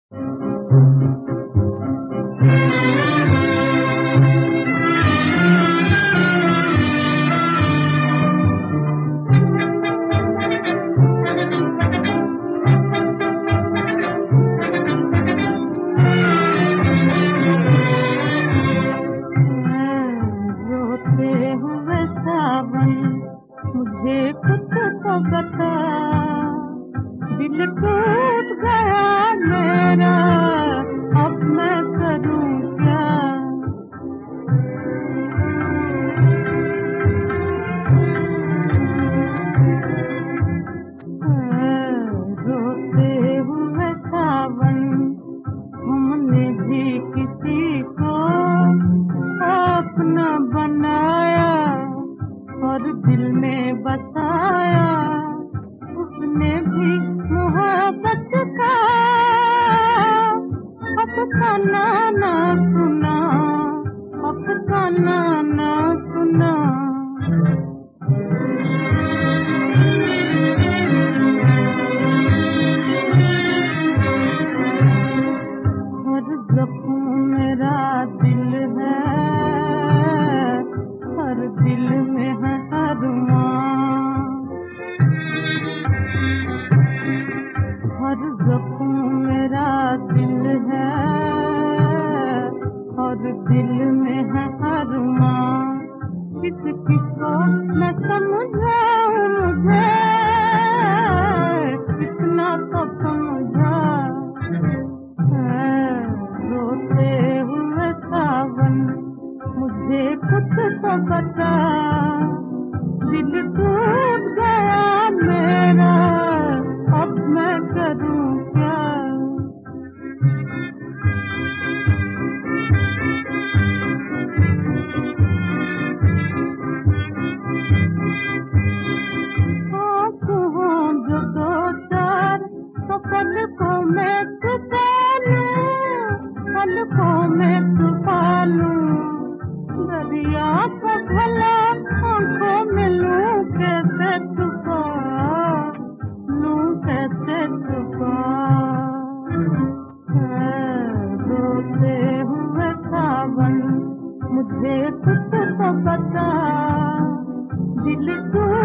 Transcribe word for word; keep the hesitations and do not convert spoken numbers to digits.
मुझे कुछ तो बता, दिल टूट गया मेरा, अब मैं करूं क्या? रोते हुए सावन, हमने भी किसी को अपना बनाया और दिल में बसाया, उसने भी मोहब्बत का अफसाना ना सुना, अफसाना ना सुना। हर जख्म मेरा दिल है, हर दिल में है अरमान, हर जख्म मेरा दिल है, हर दिल में है अरमान। किस किसको मैं समझाऊं, मुझे कितना तो समझा है। रोते हुए सावन, मुझे कुछ तो बता, दिल टूट गया मेरा, अब मैं करूं क्या? आँखों जो दो चार तो पलकों में छुपा लूं, पलकों में छुपा लूं, दरिया को भला आँखों में लूं, कैसे छुपा लूं, कैसे छुपा? रोते हुए सावन, मुझे कुछ तो बता, दिल टूट